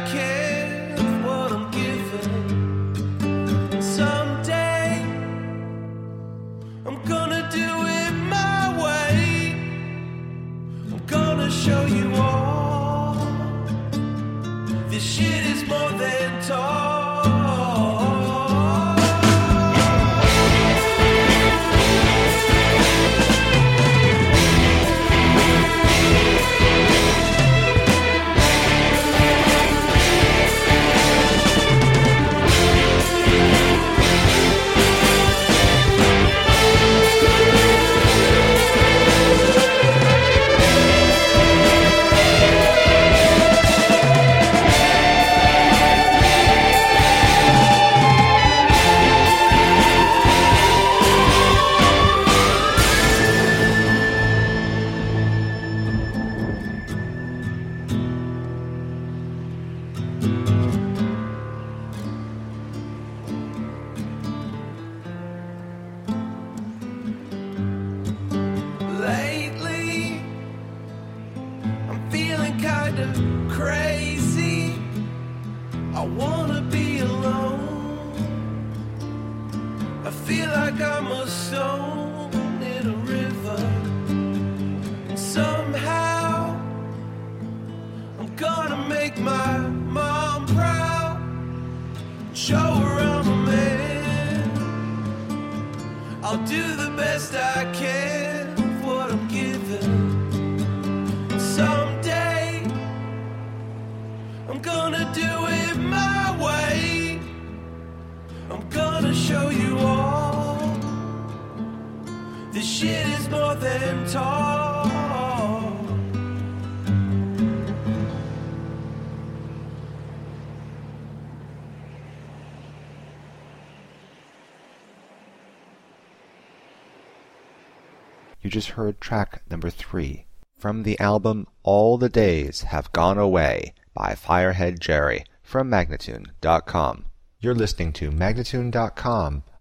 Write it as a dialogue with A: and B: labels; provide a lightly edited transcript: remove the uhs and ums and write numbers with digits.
A: can with what I'm given. Someday I'm gonna do it my way. I'm gonna show you all. This shit is more than talk. Lately, I'm feeling kinda crazy. I wanna be alone. I feel like I'm a stone in a river. And somehow, I'm gonna make my mom proud. Show her I'm a man. I'll do the best I can with what I'm given. Someday I'm gonna do it my way. I'm gonna show you all. This shit is more than talk.
B: You just heard track number 3 from the album All the Days Have Gone Away by Firehead Jerry from Magnatune.com. You're listening to Magnatune.com